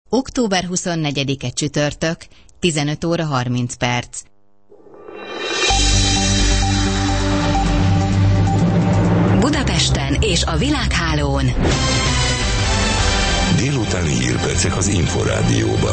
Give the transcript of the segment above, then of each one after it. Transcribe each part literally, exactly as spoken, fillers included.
október huszonnegyedike csütörtök, tizenöt óra harminc perc. Budapesten és a világhálón délutáni hírpercek az Inforádióban.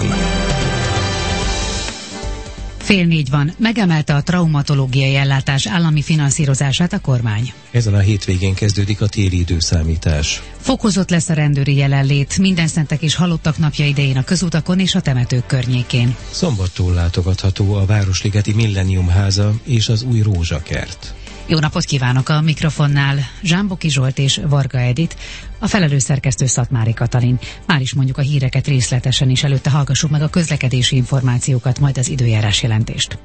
Fél négy van, megemelte a traumatológiai ellátás állami finanszírozását a kormány. Ezen a hétvégén kezdődik a téli időszámítás. Fokozott lesz a rendőri jelenlét Mindenszentek és Halottak napja idején a közutakon és a temetők környékén. Szombattól látogatható a Városligeti Millennium háza és az új rózsakert. Jó napot kívánok, a mikrofonnál Zsámboki Zsolt és Varga Edit, a felelős szerkesztő Szatmári Katalin. Már is mondjuk a híreket részletesen, és előtte hallgassuk meg a közlekedési információkat, majd az időjárás jelentést.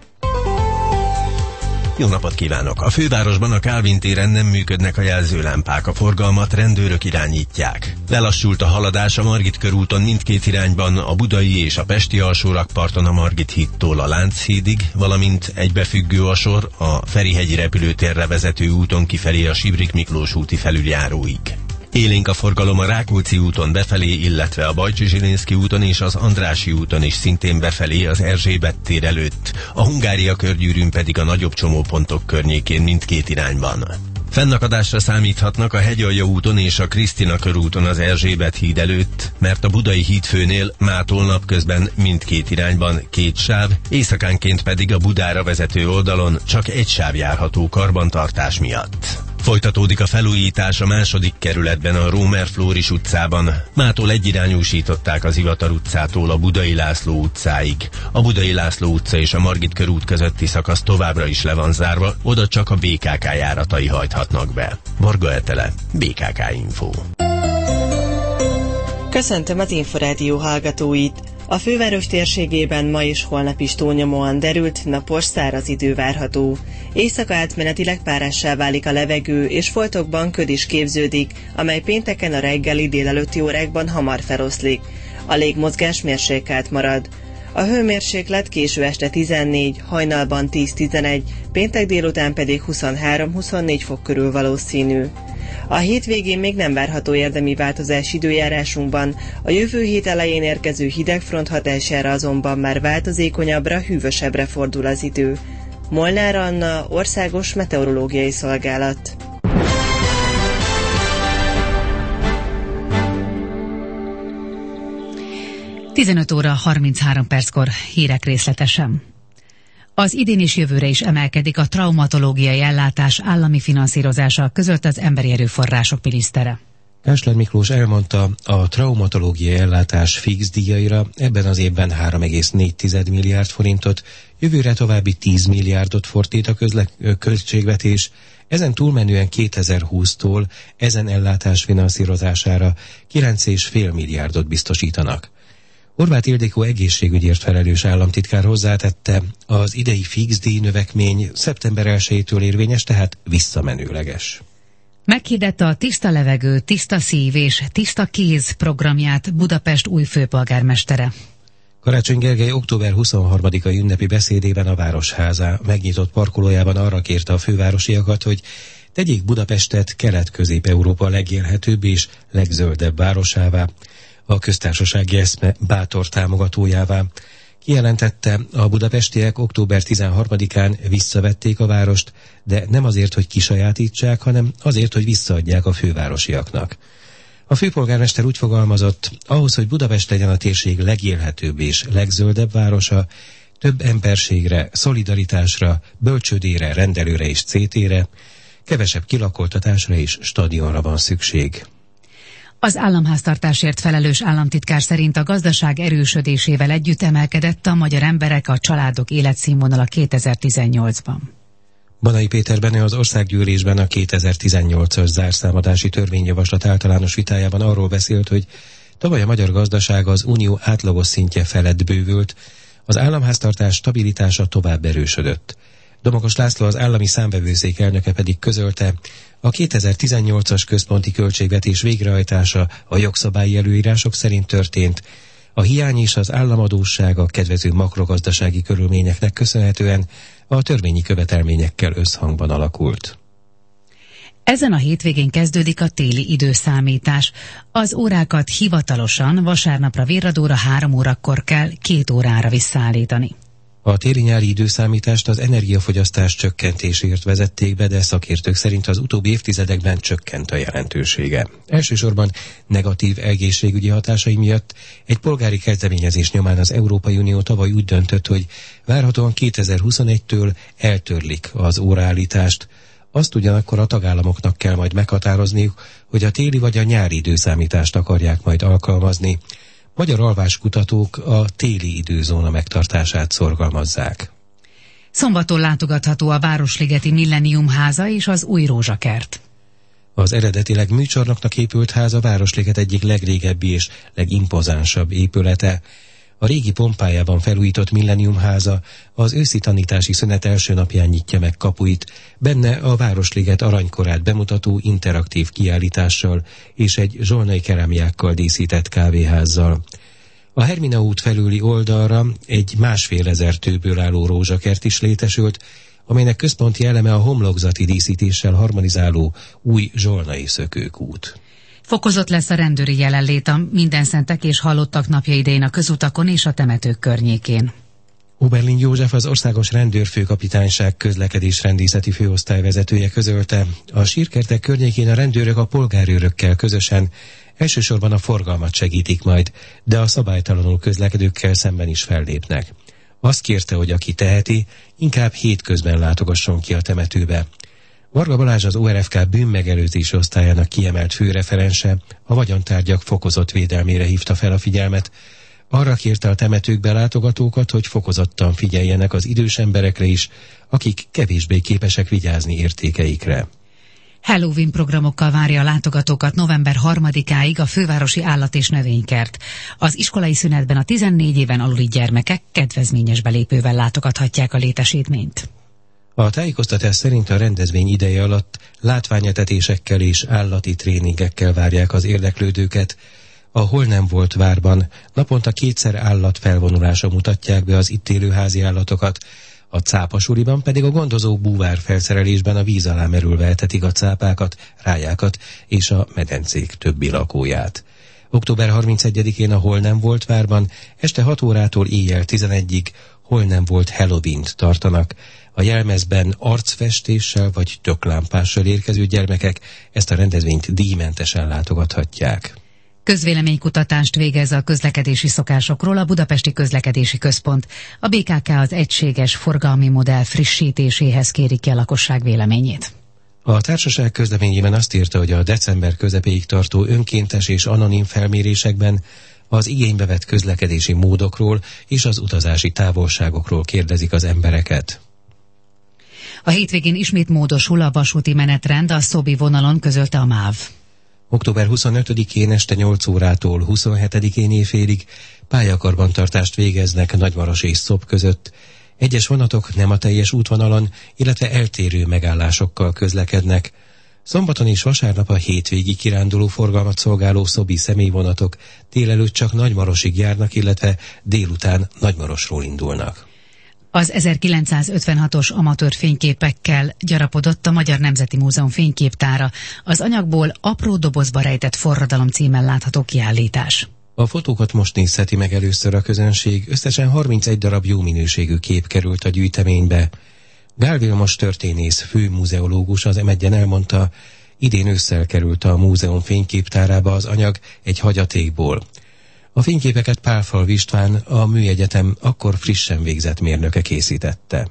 Jó napot kívánok! A fővárosban a Kálvin téren nem működnek a jelzőlámpák, a forgalmat rendőrök irányítják. Lelassult a haladás a Margit körúton mindkét irányban, a budai és a pesti alsórakparton a Margit hídtól a Lánchídig, valamint egybefüggő a sor a Ferihegyi repülőtérre vezető úton kifelé a Sibrik Miklós úti felüljáróig. Élénk a forgalom a Rákóczi úton befelé, illetve a Bajcsy-Zsilinszky úton és az Andrássy úton is szintén befelé az Erzsébet tér előtt, a Hungária körgyűrűn pedig a nagyobb csomópontok környékén mindkét irányban. Fennakadásra számíthatnak a Hegyalja úton és a Krisztina körúton az Erzsébet híd előtt, mert a Budai hídfőnél mától napközben mindkét irányban két sáv, éjszakánként pedig a Budára vezető oldalon csak egy sáv járható karbantartás miatt. Folytatódik a felújítás a második kerületben a Rómer Flóris utcában. Mától egyirányúsították az Ivatar utcától a Budai László utcáig. A Budai László utca és a Margit körút közötti szakasz továbbra is le van zárva, oda csak a bé ká ká járatai hajthatnak be. Varga Etele, bé ká ká Info. Köszöntöm az Inforádió hallgatóit! A főváros térségében ma és holnap is túlnyomóan derült, napos, száraz idő várható. Éjszaka átmenetileg párássá válik a levegő, és foltokban köd is képződik, amely pénteken a reggeli délelőtti órákban hamar feloszlik. A légmozgás mérsékelt marad. A hőmérséklet késő este tizennégy, hajnalban tíz-tizenegy, péntek délután pedig huszonhárom-huszonnégy fok körül valószínű. A hétvégén még nem várható érdemi változás időjárásunkban, a jövő hét elején érkező hidegfront hatására azonban már változékonyabbra, hűvösebbre fordul az idő. Molnár Anna, Országos Meteorológiai Szolgálat. tizenöt óra harminchárom perckor hírek részletesen. Az idén és jövőre is emelkedik a traumatológiai ellátás állami finanszírozása, közölt az Emberi Erőforrások minisztere. Kásler Miklós elmondta, a traumatológiai ellátás fix díjaira ebben az évben három egész négy milliárd forintot, jövőre további tíz milliárdot fordít a közle- költségvetés, ezen túlmenően kétezer-húsztól ezen ellátás finanszírozására kilenc egész öt milliárdot biztosítanak. Horváth Ildikó egészségügyért felelős államtitkár hozzátette, az idei fix díj növekmény szeptember elsejétől érvényes, tehát visszamenőleges. Meghirdette a Tiszta Levegő, Tiszta Szív és Tiszta Kéz programját Budapest új főpolgármestere. Karácsony Gergely október huszonharmadikai ünnepi beszédében a Városháza megnyitott parkolójában arra kérte a fővárosiakat, hogy tegyék Budapestet Kelet-Közép-Európa legélhetőbb és legzöldebb városává, a köztársasági eszme bátor támogatójává. Kijelentette, a budapestiek október tizenharmadikán visszavették a várost, de nem azért, hogy kisajátítsák, hanem azért, hogy visszaadják a fővárosiaknak. A főpolgármester úgy fogalmazott, ahhoz, hogy Budapest legyen a térség legélhetőbb és legzöldebb városa, több emberségre, szolidaritásra, bölcsődére, rendelőre és cétére, kevesebb kilakoltatásra és stadionra van szükség. Az államháztartásért felelős államtitkár szerint a gazdaság erősödésével együtt emelkedett a magyar emberek, a családok életszínvonala kétezer-tizennyolcban. Banai Péter Benő az országgyűlésben a kétezer-tizennyolcas zárszámadási törvényjavaslat általános vitájában arról beszélt, hogy tavaly a magyar gazdaság az unió átlagos szintje felett bővült, az államháztartás stabilitása tovább erősödött. Domokos László, az állami számvevőszék elnöke pedig közölte, a kétezer-tizennyolcas központi költségvetés végrehajtása a jogszabályi előírások szerint történt, a hiány és az államadósság a kedvező makrogazdasági körülményeknek köszönhetően a törvényi követelményekkel összhangban alakult. Ezen a hétvégén kezdődik a téli időszámítás. Az órákat hivatalosan vasárnapra virradóra három órakor kell két órára visszaállítani. A téli-nyári időszámítást az energiafogyasztás csökkentésért vezették be, de szakértők szerint az utóbbi évtizedekben csökkent a jelentősége. Elsősorban negatív egészségügyi hatásai miatt egy polgári kezdeményezés nyomán az Európai Unió tavaly úgy döntött, hogy várhatóan kétezer-huszonegytől eltörlik az óraállítást. Azt ugyanakkor a tagállamoknak kell majd meghatározniuk, hogy a téli vagy a nyári időszámítást akarják majd alkalmazni. Magyar alváskutatók a téli időzóna megtartását szorgalmazzák. Szombaton látogatható a Városligeti Millennium háza és az új rózsakert. Az eredetileg műcsarnoknak épült ház a Városliget egyik legrégebbi és legimpozánsabb épülete. A régi pompájában felújított Millennium háza az őszi tanítási szünet első napján nyitja meg kapuit, benne a Városliget aranykorát bemutató interaktív kiállítással és egy zsolnai kerámiákkal díszített kávéházzal. A Hermina út felüli oldalra egy másfél ezer tőből álló rózsakert is létesült, amelynek központi eleme a homlokzati díszítéssel harmonizáló új zsolnai szökőkút. Fokozott lesz a rendőri jelenlét a Mindenszentek és Halottak napja idején a közutakon és a temetők környékén. Oberlin József, az Országos Rendőrfőkapitányság közlekedésrendészeti főosztályvezetője közölte, a sírkertek környékén a rendőrök a polgárőrökkel közösen elsősorban a forgalmat segítik majd, de a szabálytalanul közlekedőkkel szemben is fellépnek. Azt kérte, hogy aki teheti, inkább hétközben látogasson ki a temetőbe. Varga Balázs, az o er ef ká bűnmegelőzési osztályának kiemelt főreferense, a vagyontárgyak fokozott védelmére hívta fel a figyelmet. Arra kérte a temetőkbe látogatókat, hogy fokozottan figyeljenek az idős emberekre is, akik kevésbé képesek vigyázni értékeikre. Halloween programokkal várja a látogatókat november harmadikáig a fővárosi állat- és növénykert. Az iskolai szünetben a tizennégy éven aluli gyermekek kedvezményes belépővel látogathatják a létesítményt. A tájékoztatás szerint a rendezvény ideje alatt látványetetésekkel és állati tréningekkel várják az érdeklődőket. A Hol nem volt várban naponta kétszer állatfelvonulása mutatják be az itt élő házi állatokat, a cápasuliban pedig a gondozók búvár felszerelésben a víz alá merülve etetik a cápákat, rájákat és a medencék többi lakóját. október harmincegyedikén a Hol nem volt várban este hat órától éjjel tizenegyig Hol nem volt Halloween-t tartanak. A jelmezben arcfestéssel vagy töklámpással érkező gyermekek ezt a rendezvényt díjmentesen látogathatják. Közvéleménykutatást végez a közlekedési szokásokról a Budapesti Közlekedési Központ. A bé ká ká az egységes forgalmi modell frissítéséhez kéri ki a lakosság véleményét. A társaság közleményében azt írta, hogy a december közepéig tartó önkéntes és anonim felmérésekben az igénybe vett közlekedési módokról és az utazási távolságokról kérdezik az embereket. A hétvégén ismét módosul a vasúti menetrend, a Szobi vonalon közölte a MÁV. október huszonötödikén este nyolc órától huszonhetedikén éjfélig pályakarbantartást végeznek Nagymaros és Szob között. Egyes vonatok nem a teljes útvonalon, illetve eltérő megállásokkal közlekednek. Szombaton és vasárnap a hétvégi kiránduló forgalmat szolgáló szobi személyvonatok délelőtt csak Nagymarosig járnak, illetve délután Nagymarosról indulnak. Az ezerkilencszázötvenhatos amatőr fényképekkel gyarapodott a Magyar Nemzeti Múzeum fényképtára. Az anyagból Apró dobozba rejtett forradalom címmel látható kiállítás. A fotókat most nézheti meg először a közönség, összesen harmincegy darab jó minőségű kép került a gyűjteménybe. Gál Vilmos történész, főmuzeológus az em egyen elmondta, idén ősszel került a múzeum fényképtárába az anyag egy hagyatékból. A fényképeket Pálfalv István, a Műegyetem akkor frissen végzett mérnöke készítette.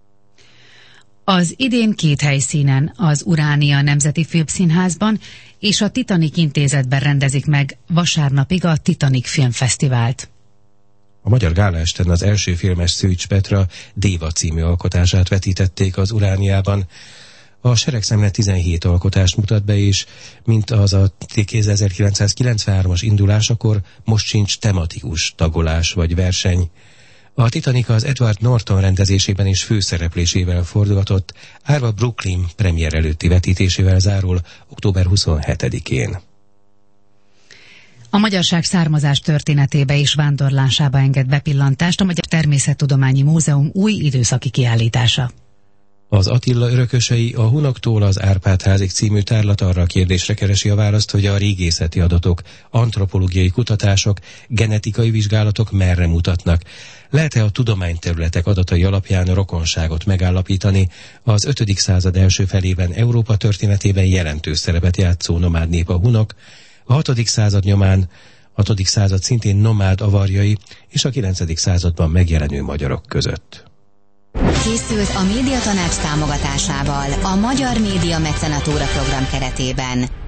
Az idén két helyszínen, az Uránia Nemzeti Filmszínházban és a Titanic Intézetben rendezik meg vasárnapig a Titanic Filmfesztivált. A Magyar Gálaesten az első filmes Szőcs Petra Déva című alkotását vetítették az Urániában. A seregszemle tizenhét alkotást mutat be, és mint az a ezerkilencszázkilencvenhármas indulásakor most sincs tematikus tagolás vagy verseny. A Titanic az Edward Norton rendezésében és főszereplésével fordulatott, Árva Brooklyn premier előtti vetítésével zárul október huszonhetedikén. A magyarság származás történetébe és vándorlásába enged bepillantást a Magyar Természettudományi Múzeum új időszaki kiállítása. Az Attila örökösei a Hunoktól az Árpád-házig című tárlat arra a kérdésre keresi a választ, hogy a régészeti adatok, antropológiai kutatások, genetikai vizsgálatok merre mutatnak. Lehet-e a tudományterületek adatai alapján rokonságot megállapítani az ötödik század első felében Európa történetében jelentős szerepet játszó nomád nép a hunok, a hatodik század nyomán hatodik század szintén nomád avarjai és a kilencedik században megjelenő magyarok között. Készült a Médiatanács támogatásával a Magyar Média Mecenatúra program keretében.